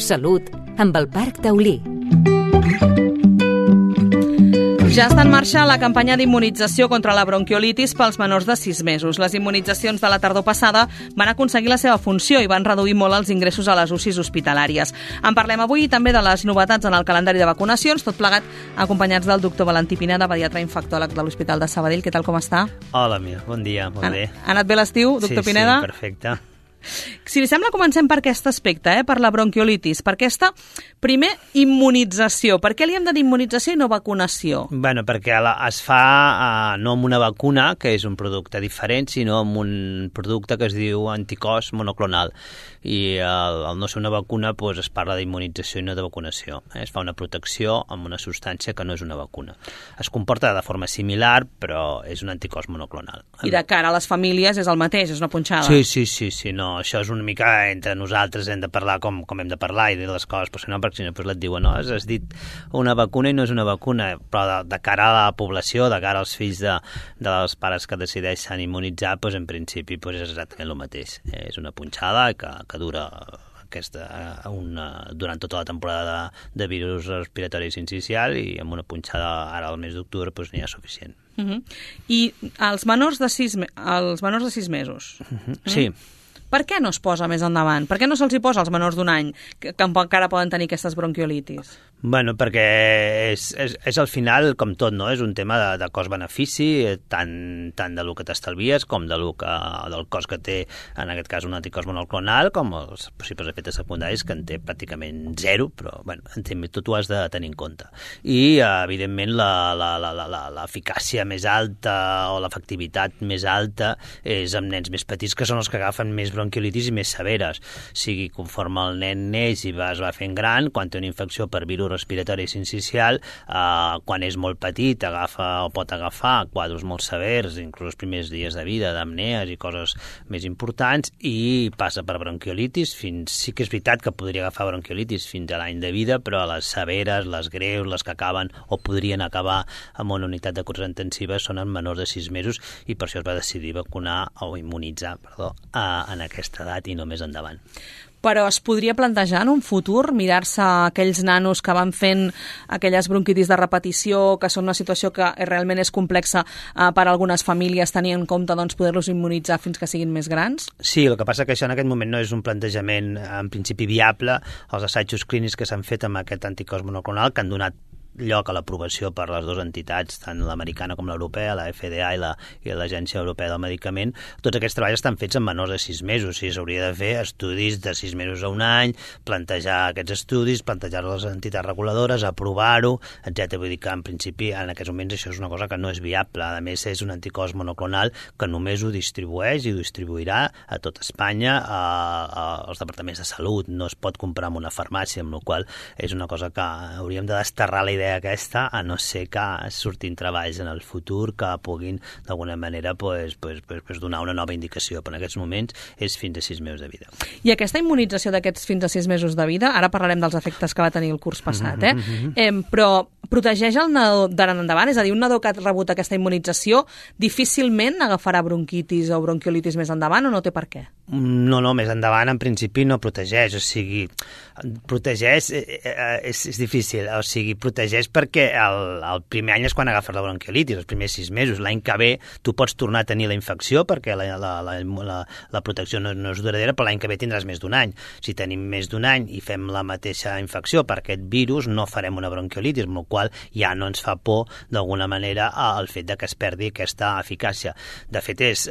Salut, amb el Parc Taulí. Ja està en marxa la campanya d'immunització contra la bronquiolitis pels menors de 6 mesos. Les immunitzacions de la tardor passada van aconseguir la seva funció i van reduir molt els ingressos a les UCIs hospitalàries. En parlem avui també de les novetats en el calendari de vacunacions, tot plegat acompanyats del doctor Valentí Pineda, pediatre infectòleg de l'Hospital de Sabadell. Què tal, com està? Hola, Mira, bon dia, molt bé. Ha anat bé l'estiu, doctor Pineda? Sí, perfecte. Si li sembla, comencem per aquest aspecte, per la bronquiolitis, per aquesta, primer, immunització. Per què li hem de dir immunització i no vacunació? Bueno, perquè es fa no amb una vacuna, que és un producte diferent, sinó amb un producte que es diu anticòs monoclonal. I al no ser una vacuna es parla d'immunització i no de vacunació. Es fa una protecció amb una substància que no és una vacuna. Es comporta de forma similar, però és un anticòs monoclonal. I de cara a les famílies és el mateix, és una punxada. Sí, no, això és una mica entre nosaltres, hem de parlar com hem de parlar i dir les coses, perquè si no et diuen, no, has dit una vacuna i no és una vacuna, però de cara a la població, de cara als fills dels pares que decideixen immunitzar, en principi és exactament el mateix. És una punxada que dura durant tota la temporada de virus respiratori sincicial i amb una punxada ara al mes d'octubre n'hi ha suficient. I els menors de 6 mesos? Sí. Per què no es posa més endavant? Per què no se'ls hi posa als menors d'un any que encara poden tenir aquestes bronquiolitis? Bueno, perquè és al final, com tot, no? És un tema de cost-benefici, tant de lo que t'estalvies com del cost que té, en aquest cas, un anticòs monoclonal, com els possibles efectes secundaris, que en té pràcticament zero, però, bueno, tot ho has de tenir en compte. I, evidentment, l'eficàcia més alta o l'efectivitat més alta és amb nens més petits, que són els que agafen més bronquiolitis i més severes. O sigui, conforme el nen neix i es va fent gran, quan té una infecció per virus respiratori sincicial, quan és molt petit pot agafar quadres molt severs, inclús els primers dies de vida, d'apnees i coses més importants, i passa per bronquiolitis. Sí que és veritat que podria agafar bronquiolitis fins a l'any de vida, però les severes, les greus, les que acaben o podrien acabar amb una unitat de cures intensives són en menors de 6 mesos, i per això es va decidir vacunar o immunitzar, en aquesta edat i no més endavant. Però es podria plantejar en un futur mirar-se aquells nanos que van fent aquelles bronquitis de repetició, que són una situació que realment és complexa per a algunes famílies, tenir en compte poder-los immunitzar fins que siguin més grans? Sí, el que passa que això en aquest moment no és un plantejament en principi viable. Els assajos clínics que s'han fet amb aquest anticòs monoclonal, que han donat lloc a l'aprovació per les dues entitats, tant l'americana com l'europea, la FDA i l'Agència Europea del Medicament, tots aquests treballs estan fets en menors de 6 mesos. O sigui, s'hauria de fer estudis de 6 mesos a un any, plantejar aquests estudis, plantejar-los a les entitats reguladores, aprovar-ho, etc. Vull dir que, en principi, en aquests moments això és una cosa que no és viable. A més, és un anticòs monoclonal que només ho distribueix i ho distribuirà a tot Espanya, als departaments de salut. No es pot comprar en una farmàcia, amb la qual és una cosa que hauríem de desterrar la idea aquesta, a no ser que surtin treballs en el futur que puguin d'alguna manera donar una nova indicació, però en aquests moments és fins a 6 mesos de vida. I aquesta immunització d'aquests fins a 6 mesos de vida, ara parlarem dels efectes que va tenir el curs passat, però protegeix el nadó d'ara en endavant? És a dir, un nadó que ha rebut aquesta immunització difícilment agafarà bronquitis o bronquiolitis més endavant, o no té per què? No, més endavant en principi no protegeix, o sigui, protegeix, és difícil, o sigui, protegeix perquè el primer any és quan agafes la bronquiolitis, els primers 6 mesos. L'any que ve tu pots tornar a tenir la infecció perquè la protecció no és duradora, però l'any que ve tindràs més d'un any. Si tenim més d'un any i fem la mateixa infecció per aquest virus, no farem una bronquiolitis, amb la qual ja no ens fa por d'alguna manera el fet de que es perdi aquesta eficàcia. De fet, és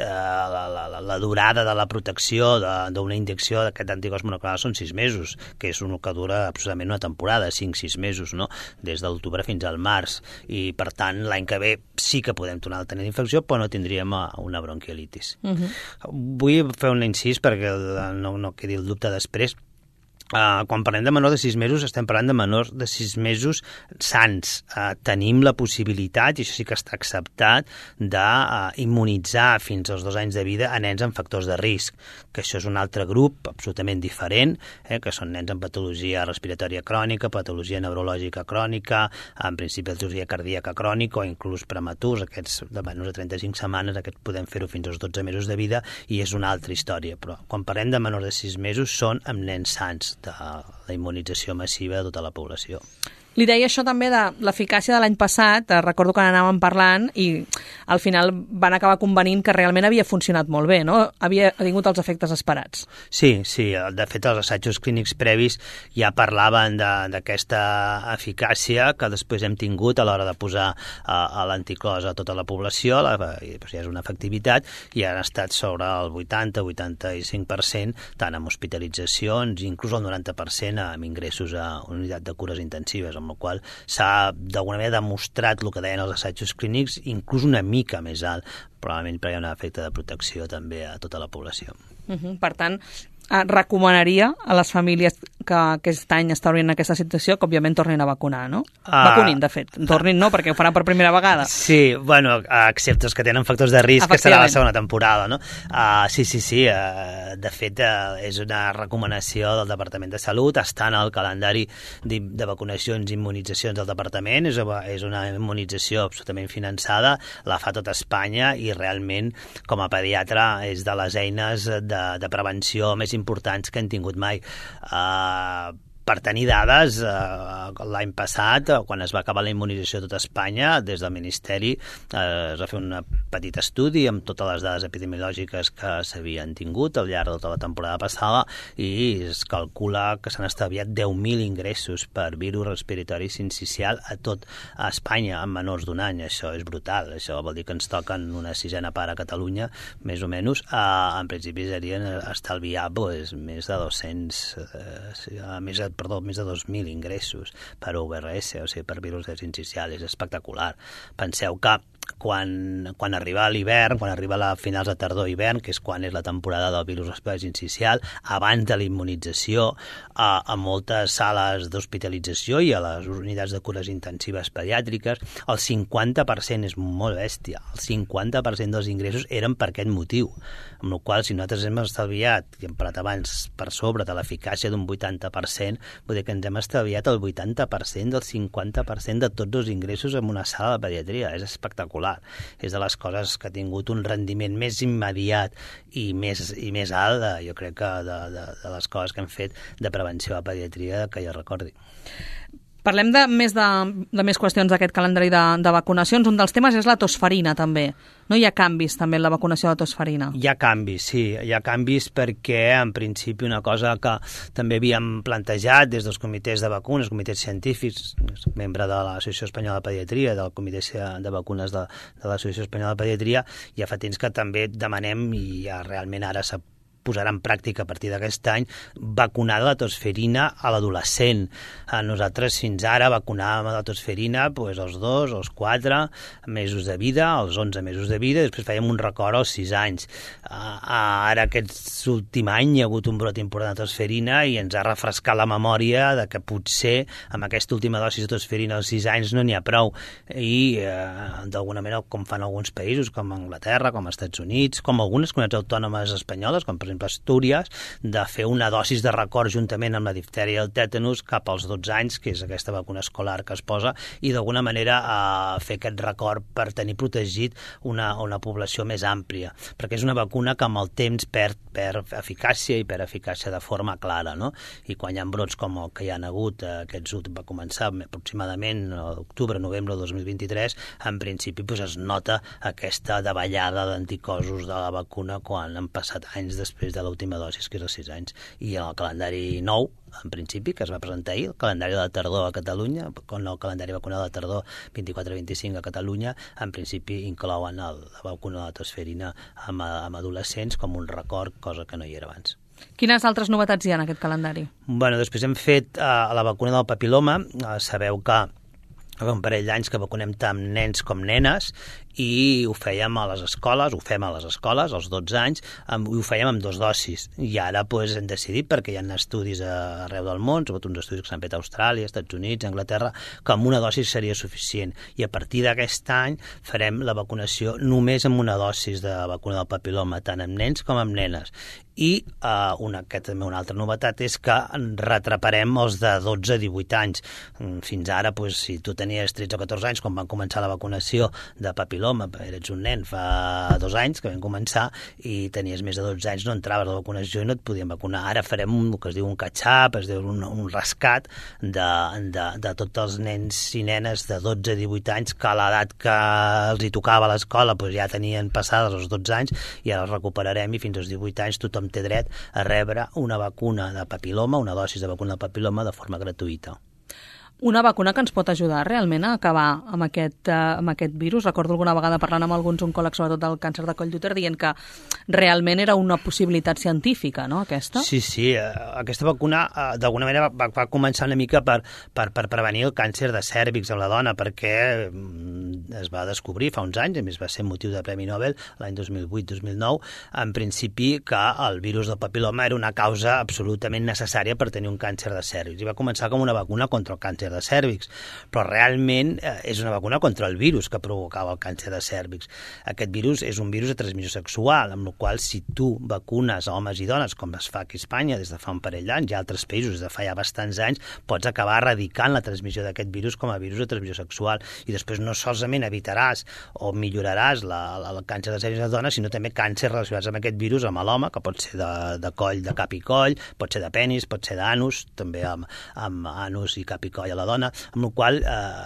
la durada de la protecció d'una injecció d'aquest anticòs monoclonal són 6 mesos, que és un que dura absolutament una temporada, 5-6 mesos, no? Des de l'octubre fins al març, i per tant l'any que ve sí que podem tornar a tenir infecció, però no tindríem una bronquiolitis. Vull fer un incís perquè no quedi el dubte després. Quan parlem de menors de 6 mesos, estem parlant de menors de 6 mesos sans. Tenim la possibilitat, i això sí que està acceptat, d'immunitzar fins als 2 anys de vida a nens amb factors de risc, que això és un altre grup absolutament diferent, que són nens amb patologia respiratòria crònica, patologia neurològica crònica, en principi patologia cardíaca crònica o inclús prematurs, aquests de menys de 35 setmanes, aquests podem fer-ho fins als 12 mesos de vida i és una altra història. Però quan parlem de menors de 6 mesos són amb nens sans. la immunització massiva de tota la població. Li deia això també de l'eficàcia de l'any passat, recordo que n'anàvem parlant i al final van acabar convenint que realment havia funcionat molt bé, no? Havia tingut els efectes esperats. Sí, de fet els assajos clínics previs ja parlaven d'aquesta eficàcia que després hem tingut a l'hora de posar l'anticlòs a tota la població, ja és una efectivitat, i han estat sobre el 80-85%, tant amb hospitalitzacions, inclús el 90% amb ingressos a unitat de cures intensives, amb la qual s'ha d'alguna manera demostrat el que deien els assajos clínics, inclús una mica més alt, probablement perquè hi ha un efecte de protecció també a tota la població. Per tant, recomanaria a les famílies que aquest any està obrint aquesta situació que òbviament tornin a vacunar, no? Vacunin, de fet. Tornin no, perquè ho faran per primera vegada. Sí, bueno, excepte els que tenen factors de risc, que serà la segona temporada, no? Sí. De fet, és una recomanació del Departament de Salut, està en el calendari de vacunacions i immunitzacions del Departament, és una immunització absolutament finançada, la fa tota Espanya i realment, com a pediatre, és de les eines de prevenció més importants que han tingut mai. Per tenir dades, l'any passat, quan es va acabar la immunització a tota Espanya, des del Ministeri es va fer un petit estudi amb totes les dades epidemiològiques que s'havien tingut al llarg de tota la temporada passada i es calcula que s'han estalviat 10.000 ingressos per virus respiratori sincicial a tot Espanya en menors d'un any. Això és brutal. Això vol dir que ens toquen una sisena part a Catalunya, més o menys. En principi serien estalviar més de 200... més de 2.000 ingressos per UVRS, o sigui, per virus sincicial. És espectacular. Penseu que quan arriba l'hivern, quan arriba a finals de tardor-hivern, que és quan és la temporada del virus respiratori sincicial, abans de la immunització, a moltes sales d'hospitalització i a les unitats de cures intensives pediàtriques, el 50% és molt bèstia. El 50% dels ingressos eren per aquest motiu. Amb la qual cosa, si nosaltres hem estalviat, que hem parlat abans, per sobre de l'eficàcia d'un 80%, vull dir que ens hem estalviat el 80% del 50% de tots els ingressos en una sala de pediatria. És espectacular. És de les coses que ha tingut un rendiment més immediat i més alt, jo crec que de les coses que hem fet de prevenció a pediatria que jo recordi. Parlem de més qüestions d'aquest calendari de vacunacions. Un dels temes és la tosferina, també. No hi ha canvis, també, en la vacunació de tosferina? Hi ha canvis, sí. Hi ha canvis perquè, en principi, una cosa que també havíem plantejat des dels comitès de vacunes, comitès científics, membre de l'Associació Espanyola de Pediatria, del comitè de vacunes de l'Associació Espanyola de Pediatria, ja fa temps que també demanem, i ja realment ara s'ha posarà en pràctica a partir d'aquest any, vacunar de la tosferina a l'adolescent. Nosaltres fins ara vacunàvem a la tosferina als 2, als 4 mesos de vida, als 11 mesos de vida, i després fèiem un record als 6 anys. Ara aquest últim any hi ha hagut un brot important de tosferina i ens ha refrescat la memòria de que potser amb aquesta última dosi de tosferina als 6 anys no n'hi ha prou. I d'alguna manera, com fan alguns països, com Anglaterra, com els Estats Units, com algunes comunitats autònomes espanyoles, com per exemple Astúries, de fer una dosis de record juntament amb la diftèria i el tètanus cap als 12 anys, que és aquesta vacuna escolar que es posa, i d'alguna manera fer aquest record per tenir protegit una població més àmplia, perquè és una vacuna que amb el temps perd eficàcia i perd eficàcia de forma clara, no? I quan hi ha brots com el que hi ha hagut, va començar aproximadament a octubre-novembre de 2023, en principi es nota aquesta davallada d'anticossos de la vacuna quan han passat anys després de l'última dosi, que és als 6 anys. I en el calendari nou, en principi, que es va presentar ahir, el calendari de la tardor a Catalunya, el calendari vacunal de tardor 24-25 a Catalunya, en principi inclouen la vacuna de la tosferina amb adolescents com un record, cosa que no hi era abans. Quines altres novetats hi ha en aquest calendari? Després hem fet la vacuna del papil·loma. Sabeu que un parell d'anys que vacunem tant nens com nenes i ho fèiem a les escoles, ho fem a les escoles als 12 anys, i ho fèiem amb 2 dosis. I ara hem decidit, perquè hi ha estudis arreu del món, sobretot uns estudis que s'han fet a Austràlia, Estats Units, Anglaterra, que amb una dosi seria suficient. I a partir d'aquest any farem la vacunació només amb una dosis de vacuna del papil·loma, tant amb nens com amb nenes. I una altra novetat és que retraparem els de 12 a 18 anys. Fins ara, si tu tenies 13 o 14 anys, quan van començar la vacunació de papil·loma, papiloma, eres un nen fa 2 anys que vam començar i tenies més de 12 anys, no entraves a la vacunació i no et podien vacunar. Ara farem el que es diu un catch-up, es diu un rescat de tots els nens i nenes de 12 a 18 anys que a l'edat que els hi tocava a l'escola ja tenien passades els 12 anys i ara els recuperarem i fins als 18 anys tothom té dret a rebre una vacuna de papiloma, una dosi de vacuna de papiloma de forma gratuïta. Una vacuna que ens pot ajudar realment a acabar amb aquest virus. Recordo alguna vegada parlant amb alguns oncòlegs, sobretot del càncer de coll d'úter, dient que realment era una possibilitat científica, no, aquesta? Sí, aquesta vacuna d'alguna manera va començar una mica per prevenir el càncer de cèrvix en la dona, perquè es va descobrir fa uns anys, a més va ser motiu de Premi Nobel l'any 2008-2009, en principi que el virus del papiloma era una causa absolutament necessària per tenir un càncer de cèrvix. I va començar com una vacuna contra el càncer de cèrvix, però realment és una vacuna contra el virus que provocava el càncer de cèrvix. Aquest virus és un virus de transmissió sexual, amb el qual si tu vacunes a homes i dones, com es fa aquí a Espanya des de fa un parell d'anys, i a altres països des de fa ja bastants anys, pots acabar erradicant la transmissió d'aquest virus com a virus de transmissió sexual. I després no solament evitaràs o milloraràs el càncer de cèrvix de dones, sinó també càncer relacionats amb aquest virus amb l'home, que pot ser de coll, de cap i coll, pot ser de penis, pot ser d'anus, també amb anus i cap i coll a la dona, amb la qual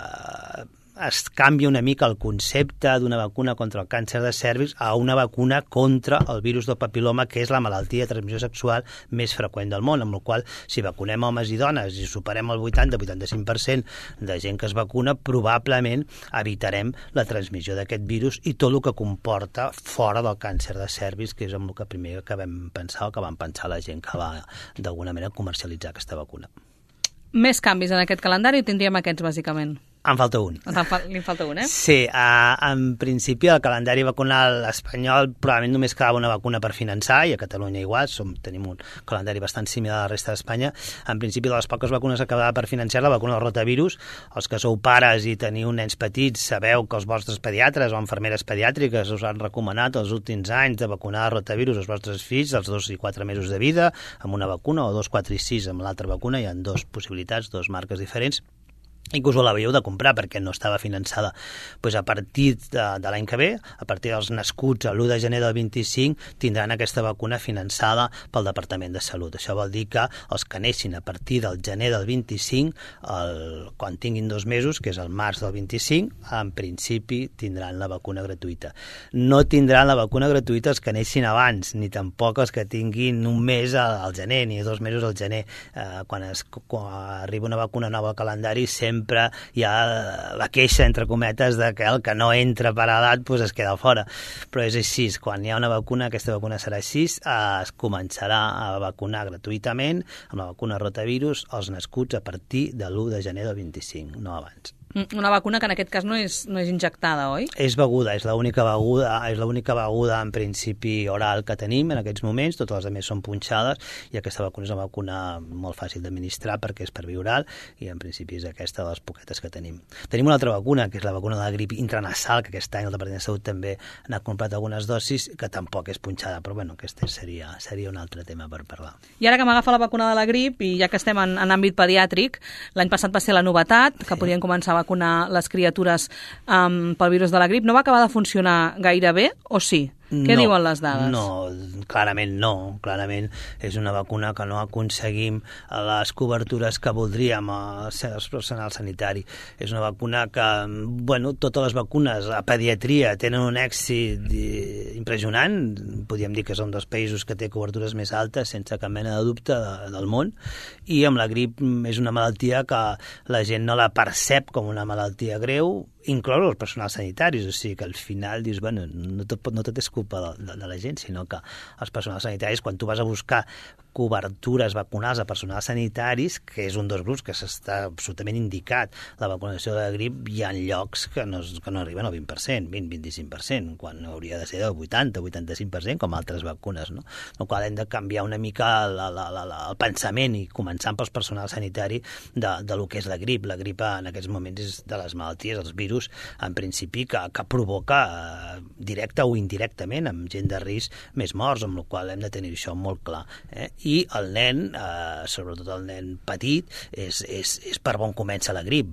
es canvia una mica el concepte d'una vacuna contra el càncer de cèrvix a una vacuna contra el virus del papiloma, que és la malaltia de transmissió sexual més freqüent del món, amb la qual si vacunem homes i dones i superem el 80-85% de gent que es vacuna, probablement evitarem la transmissió d'aquest virus i tot el que comporta fora del càncer de cèrvix, que és amb el que primer que vam pensar o que van pensar la gent que va d'alguna manera comercialitzar aquesta vacuna. Més canvis en aquest calendari o tindríem aquests, bàsicament? En falta un. Li falta un, Sí, en principi el calendari vacunal espanyol probablement només quedava una vacuna per finançar, i a Catalunya igual, tenim un calendari bastant similar a la resta d'Espanya. En principi, de les poques vacunes que quedava per financiar, la vacuna del rotavirus. Els que sou pares i teniu nens petits sabeu que els vostres pediatres o infermeres pediàtriques us han recomanat els últims anys de vacunar el rotavirus als vostres fills als 2 i 4 mesos de vida amb una vacuna, o 2, 4 i 6 amb l'altra vacuna. Hi ha 2 possibilitats, 2 marques diferents. Inclús l'havíeu de comprar perquè no estava finançada. A partir de l'any que ve, a partir dels nascuts a l'1 de gener del 25, tindran aquesta vacuna finançada pel Departament de Salut. Això vol dir que els que neixin a partir del gener del 25, quan tinguin 2 mesos, que és el març del 25, en principi tindran la vacuna gratuïta. No tindran la vacuna gratuïta els que neixin abans, ni tampoc els que tinguin un mes al gener, ni 2 mesos al gener. Quan arriba una vacuna nova al calendari, sempre hi ha la queixa, entre cometes, de que el que no entra per edat es queda fora. Però és així, quan hi ha una vacuna, aquesta vacuna serà així, es començarà a vacunar gratuïtament amb la vacuna rotavirus els nascuts a partir de l'1 de gener del 25, no abans. Una vacuna que en aquest cas no és injectada, oi? És beguda, és l'única beguda en principi oral que tenim en aquests moments, totes les altres són punxades, i aquesta vacuna és una vacuna molt fàcil d'administrar perquè és per via oral, i en principi és aquesta de les poquetes que tenim. Tenim una altra vacuna, que és la vacuna de la grip intranasal, que aquest any el Departament de Salut també n'ha comprat algunes dosis, que tampoc és punxada, però bueno, aquest seria un altre tema per parlar. I ara que m'agafa la vacuna de la grip, i ja que estem en àmbit pediàtric, l'any passat va ser la novetat, que podien començar a vacunar les criatures pel virus de la grip. No va acabar de funcionar gaire bé, o sí? Què diuen les dades? No, clarament no. Clarament és una vacuna que no aconseguim les cobertures que voldríem als personal sanitari. És una vacuna que, totes les vacunes a pediatria tenen un èxit impressionant. Podríem dir que és un dels països que té cobertures més altes, sense cap mena de dubte, del món. I amb la grip és una malaltia que la gent no la percep com una malaltia greu, inclòs els personals sanitaris, o sigui que al final dius, no tot és culpa de la gent, sinó que els personals sanitaris, quan tu vas a buscar cobertures vacunals a personals sanitaris, que és un dels grups que s'està absolutament indicat, la vacunació de la grip, hi ha llocs que no arriben al 20%, 20-25%, quan hauria de ser del 80-85%, com altres vacunes, no? El qual hem de canviar una mica el pensament i començant pels personal sanitari de lo que és la grip. La grip en aquests moments és de les malalties, els virus, en principi, que provoca directa o indirectament, amb gent de risc més morts, amb la qual hem de tenir això molt clar. I el nen, sobretot el nen petit, és per on comença la grip,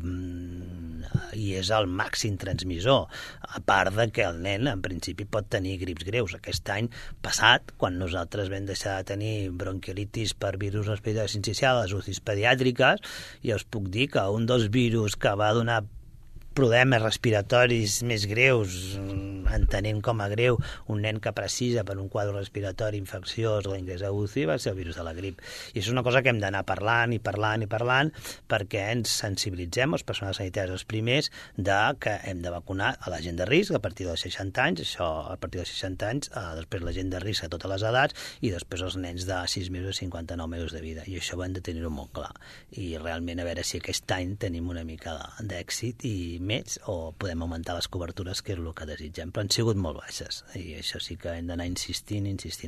i és el màxim transmissor, a part de que el nen, en principi, pot tenir grips greus. Aquest any passat, quan nosaltres vam deixar de tenir bronquiolitis per virus respiratori sincicial a les UCIs pediàtriques, ja us puc dir que un dels virus que va donar problemes respiratoris més greus, entenent com a greu un nen que precisa per un quadre respiratori infecciós o l'ingrés a UCI, va ser el virus de la grip. I això és una cosa que hem d'anar parlant i parlant i parlant perquè ens sensibilitzem, els personals sanitaris els primers, de que hem de vacunar a la gent de risc a partir dels 60 anys, això a partir dels 60 anys, després la gent de risc a totes les edats i després els nens de 6 mesos i 59 mesos de vida. I això ho hem de tenir-ho molt clar. I realment a veure si aquest any tenim una mica d'èxit i més, o podem augmentar les cobertures, que és el que desitgem, però han sigut molt baixes, i això sí que hem d'anar insistint.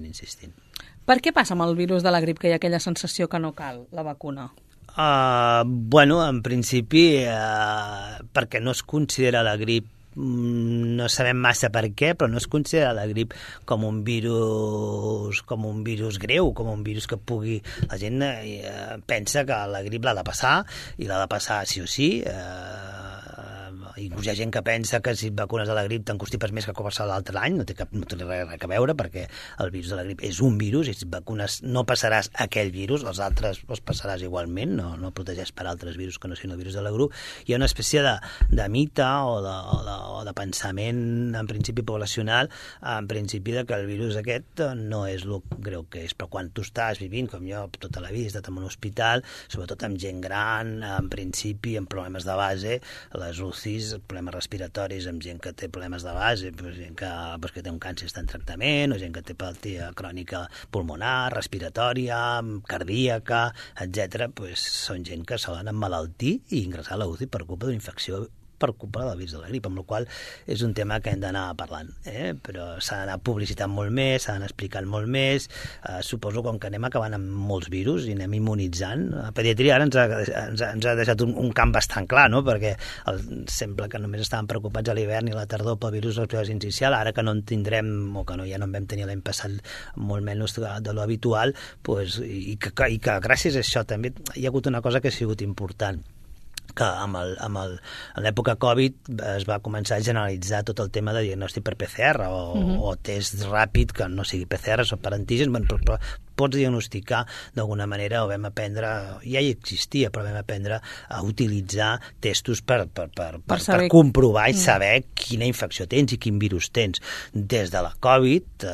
Per què passa amb el virus de la grip que hi ha aquella sensació que no cal la vacuna? Bueno, en principi, perquè no es considera la grip, no sabem massa per què, però no es considera la grip com un virus greu, com un virus que pugui... La gent pensa que la grip l'ha de passar, i l'ha de passar sí o sí. Inclús hi ha gent que pensa que si et vacunes de la grip t'encostipes més que qualsevol l'altre any, no té res a veure, perquè el virus de la grip és un virus, i si et vacunes no passaràs aquell virus, els altres els passaràs igualment, no protegeix per altres virus que no siguin el virus de la grip. Hi ha una espècie de mite o de pensament, en principi poblacional, en principi de que el virus aquest no és el greu que és, però quan tu estàs vivint, com jo, tota la vida he estat en un hospital, sobretot amb gent gran, en principi, amb problemes de base, les UCIs, problemes respiratoris, amb gent que té problemes de base, gent que té un càncer està en tractament, o gent que té malaltia crònica pulmonar, respiratòria, cardíaca, etc., són gent que solen emmalaltir i ingressar a la UCI per culpa d'una infecció per culpa del virus de la grip, amb la qual és un tema que hem d'anar parlant, però s'ha d'anar publicitant molt més, s'ha d'anar explicant molt més. Suposo que com que anem acabant amb molts virus i anem immunitzant, la pediatria ara ens ha deixat un camp bastant clar, no? Perquè sembla que només estàvem preocupats a l'hivern i a la tardor pel virus respiratori sincicial, ara que no en tindrem, o que ja no en vam tenir l'any passat molt menys de lo habitual, i que gràcies a això també hi ha hagut una cosa que ha sigut important, que en l'època Covid es va començar a generalitzar tot el tema de diagnòstic per PCR o test ràpid, que no sigui PCR, o per antígens, però pots diagnosticar d'alguna manera, o vam aprendre, ja hi existia, però vam aprendre a utilitzar testos per comprovar i saber quina infecció tens i quin virus tens. Des de la Covid,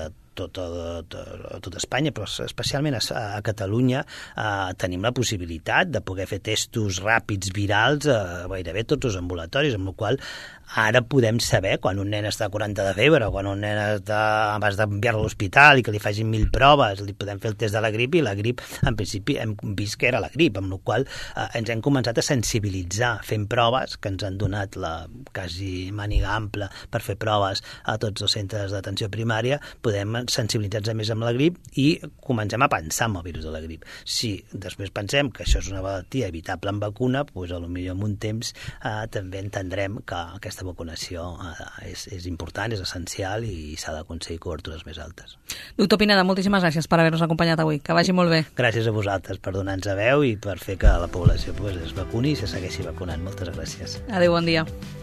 tot Espanya, però especialment a Catalunya, tenim la possibilitat de poder fer testos ràpids virals a gairebé tots els ambulatoris, amb la qual ara podem saber quan un nen està a 40 de febre o quan un nen vas d'enviar-lo a l'hospital i que li facin 1000 proves, li podem fer el test de la grip, i la grip, en principi, hem vist que era la grip, amb la qual ens hem començat a sensibilitzar fent proves, que ens han donat la quasi màniga ampla per fer proves a tots els centres d'atenció primària. Podem sensibilitzar-nos més amb la grip i comencem a pensar en el virus de la grip. Si després pensem que això és una malaltia evitable amb vacuna, doncs potser en un temps també entendrem que aquesta vacunació és important, és essencial i s'ha d'aconseguir cobertures més altes. Doctor Pineda, moltíssimes gràcies per haver-nos acompanyat avui. Que vagi molt bé. Gràcies a vosaltres per donar-nos veu i per fer que la població es vacuni i se segueixi vacunant. Moltes gràcies. Adéu, bon dia.